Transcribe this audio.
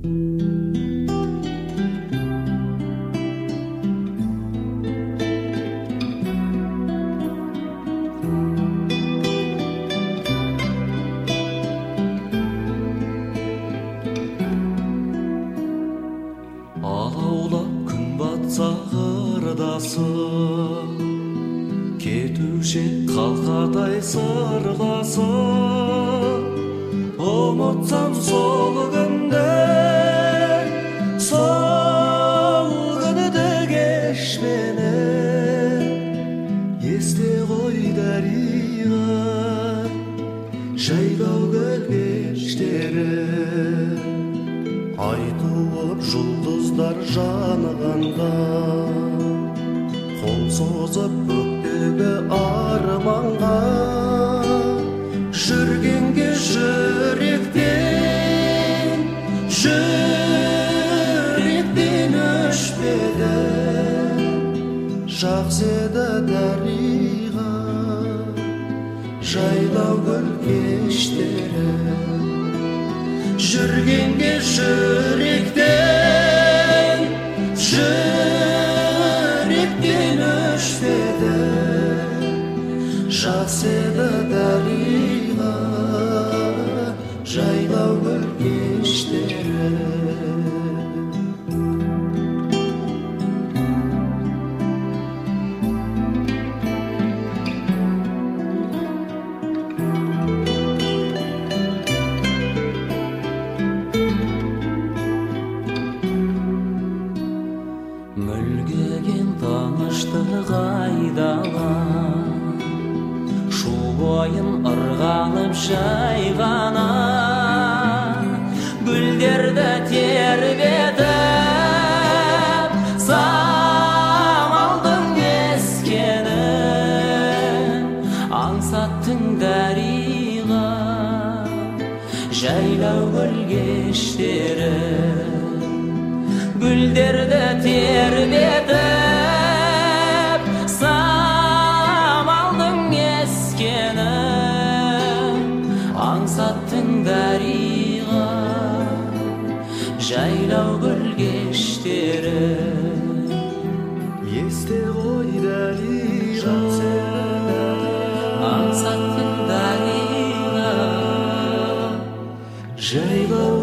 Алаулап күн батса қырдасы, кетуші қалқадай сырласы. Ұмытсам сол күнді, сол күні де кеш мені. Есте ғой дариға, жайлау көл кештері. Ай туып жұлдыздар жанығанда, қол созып көктегі арманға. Жүргенге жүректен, жүректен өшпеді. Жақсы еді дариға, жайлау көл кештері. Жүргенге жүректен, жүректен өшпеді. Жақсы еді дариға, жайлау көл кештері. Мүлгіген тыныштық айдала, шу бойын ырғалып жайғана. Гүлдерді тербетіп, самалдың ескені. Аңсаттың дариға, жайлау көл кештері. Гүлдерді тербетіп, самалдың ескені. Аңсаттың дариға, жайлау көл кештері. Есте ғой дариға, аңсаттың дариға, жайлау